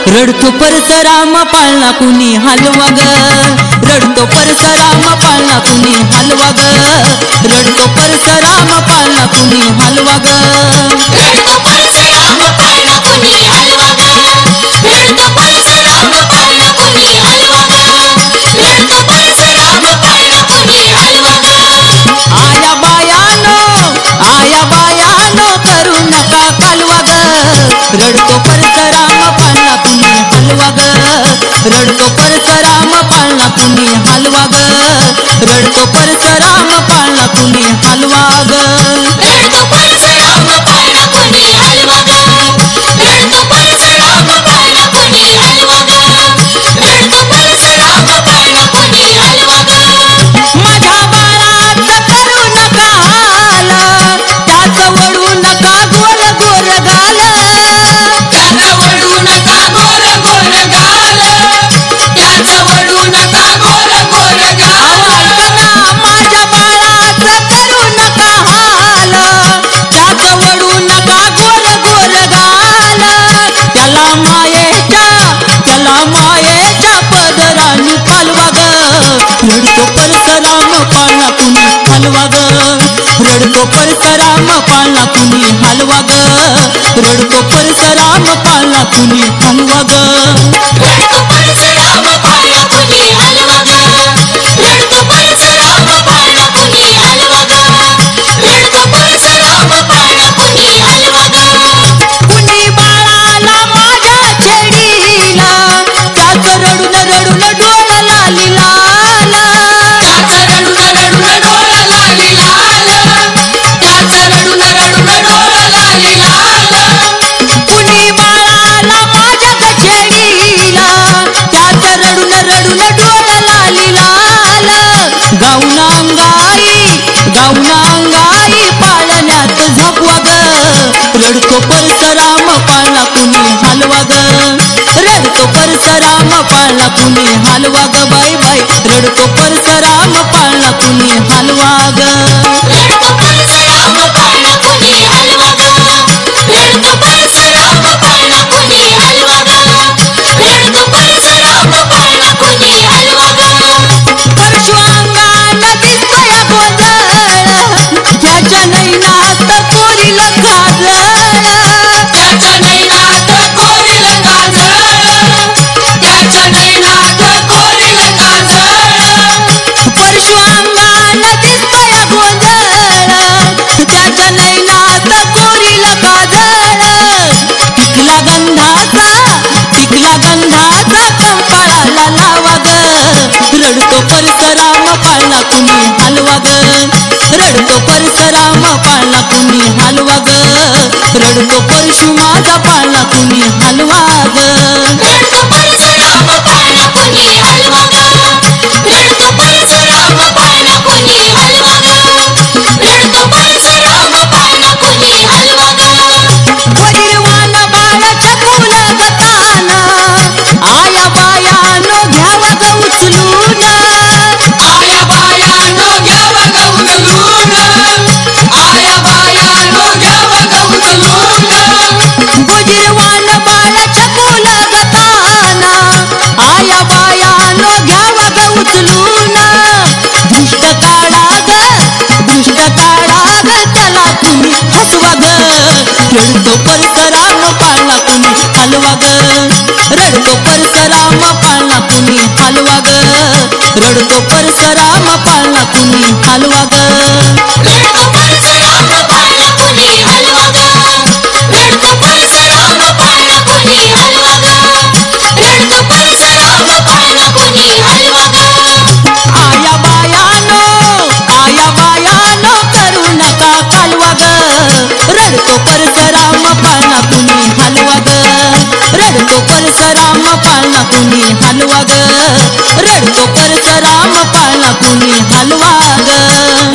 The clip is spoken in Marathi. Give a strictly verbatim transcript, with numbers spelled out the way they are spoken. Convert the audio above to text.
रडतो परशुराम पाळला कुणी हलवा ग रडतो परशुराम पाळला कुणी हलवा ग रडतो परशुराम पाळला कुणी हलवा ग रडतो परशुराम पाळला कुणी हलवा ग रडतो परशुराम पाळला कुणी हलवा ग रडतो परशुराम पाळला कुणी हलवा ग आया बायानो आया बायानो करू नका कालवा ग रडतो परशुराम पाळला कुणी हलवा ग रडतो परशुराम पाळला कुणी हलवा ग रडतो परशुराम पाळला कुणी हलवा ग रडतो परशुराम पाळला कुणी हलवा ग रडतो परशुराम पाळला कुणी हलवा ग रडतो परशुराम पाळला कुणी हलवा ग माझ्या बाळाचं करू नका हाल त्याचं वळू नका गोल गोर गाल त्याचं वळू नका गोर गोर गाल त्याचं वळू नका गोर गोर गाल माझ्या बाळाचं करू नका हाल त्याचं वळू नका गोल गोर गाल त्याला मायेच्या त्याला मायेच्या पदराने पालवा ग रडतो परशुराम पाळला कुणी हलवा ग रडतो परशुराम पाळला कुणी हलवा ग रडतो परशुराम पाळला कुणी हलवा ग रडतो परशुराम पाळला कुणी हलवा ग रडतो परशुराम पाळला कुणी हलवा ग रडतो परशुराम पाळला कुणी हलवा ग कुणी बाळाला माझ्या छेडीला त्याचं रडून रडून डोळ लाली लाल त्याचं रडून रडून डोळ लाली लाल त्याचं रडून रडून डोळ लाली लाल कुणी बाळाला माझ्या छेडीला त्याचं रडून रडून डोळ लाली लाल गाऊना अंगाई गाऊना अंगाई पाळण्यात झोपवा ग रडतो परशुराम पाळला कुणी हलवा ग रडतो परशुराम पाळला कुणी हलवा ग बाई बाई रडतो परशुराम पाळला कुणी हलवा ग रडतो परशुराम पाळला कुणी हलवा ग रडतो परशुराम पाळला कुणी हलवा ग रडतो परशुराम पाळला कुणी हलवा ग परशु अंगान दिसतय गोंधळ त्याच्या नैनात कोरील काजळ त्याच्या नैनात कोरील काजळ त्याच्या नैनात कोरील काजळ परशु अंगान दिसतय गोंधळ त्याच्या नैनात कोरील काजळ पिकला गंधाचा पिकला गंधाचा कंपाळाला लावा ग रडतो परशुराम पाळला कुणी हलवा ग रडतो परशुराम पाळला कुणी हलवा ग रडतो परशु माझा पाळला कुणी हलवा ग रडतो परशुराम पाळला कुणी हलवा ग रडतो परशुराम पाळला कुणी हलवा ग रडतो परशुराम पाळला कुणी हलवा ग वजीरवान बाळाच्या फुल गतान आया बायानो घ्यावा ग उचलून आया बायानो घ्याव ग उचलून आया बायानो घ्याव ग उचलून वजीरवान बाळाच्या फुल गतान आया बायानो घ्यावा ग उचलून दुष्ट काढा ग दुष्ट काढा ग त्याला तुम्ही हसवा ग रडतो परशुराम पाळला कुणी हलवा ग रडतो परशुराम पाळला कुणी हलवा ग रडतो परशुराम पाळला कुणी हलवा ग रडतो परशुराम पाळला कुणी हलवा ग रडतो परशुराम पाळला कुणी हलवा ग रडतो परशुराम पाळला कुणी हलवा ग आया बायानो आया बायानो करू नका कालवा ग रडतो परशुराम पाळला कुणी हलवा ग रडतो परशुराम पाळला कुणी हलवा ग रडतो परशुराम पाळला कुणी हलवा ग